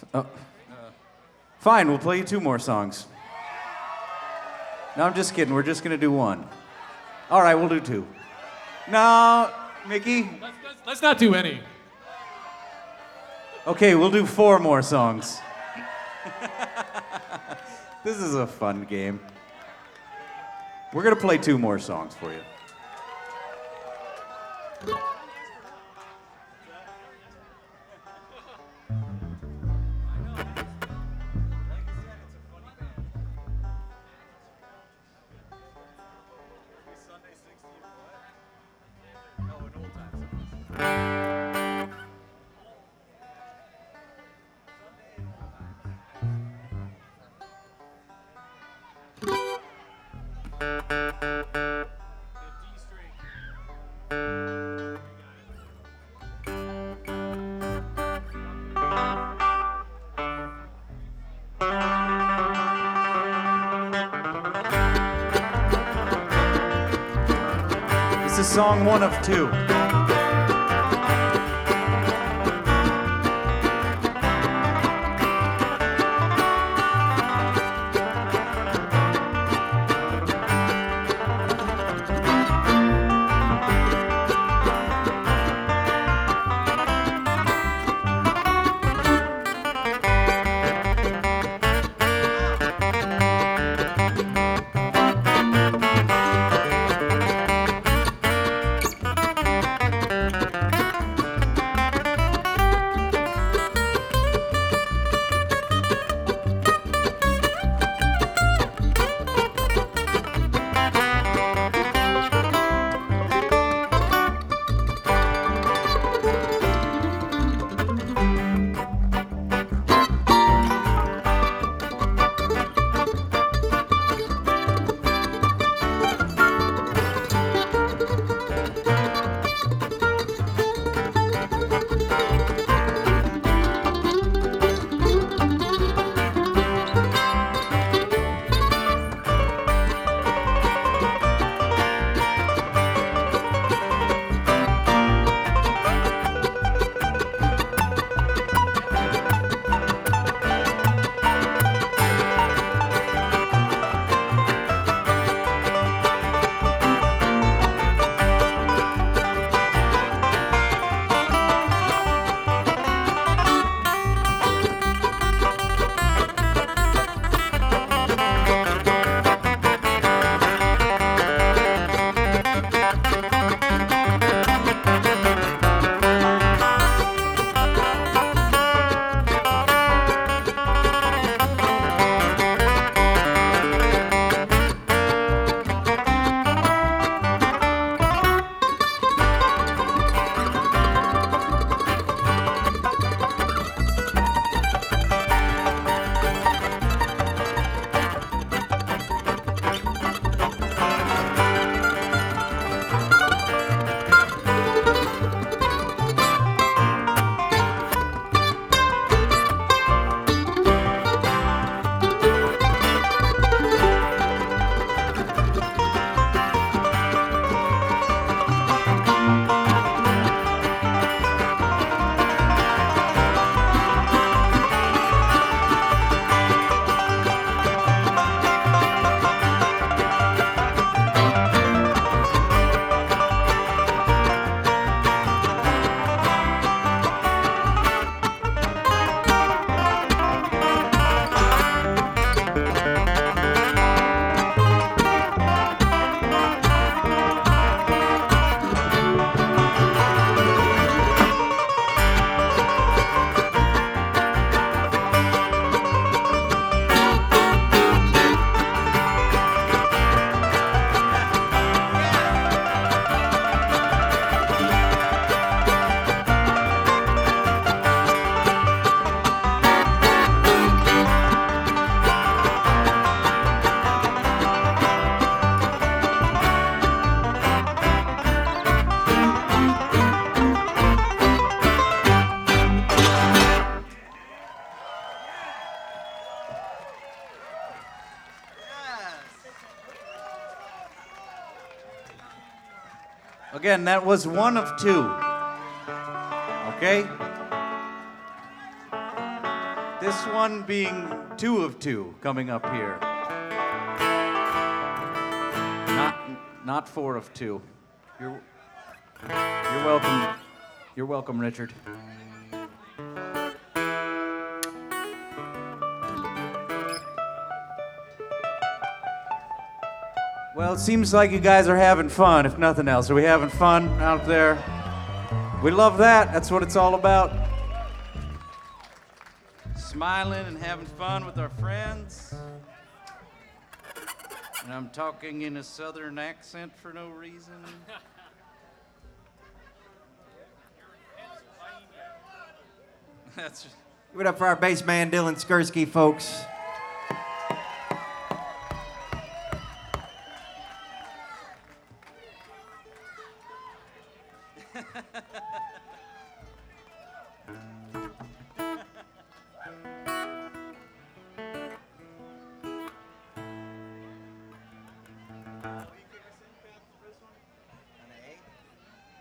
Oh. Fine, we'll play you 2 more songs. No, I'm just kidding. We're just going to do 1. All right, we'll do 2. No, Mickey? Let's not do any. Okay, we'll do 4 more songs. This is a fun game. We're going to play 2 more songs for you. This is song 1 of 2. Again, that was 1 of 2. Okay? This one being 2 of 2 coming up here. Not 4 of 2. You're welcome. You're welcome, Richard. Well, it seems like you guys are having fun, if nothing else. Are we having fun out there? We love that. That's what it's all about. Smiling and having fun with our friends. And I'm talking in a southern accent for no reason. That's Give it up for our bass man, Dylan Skursky, folks.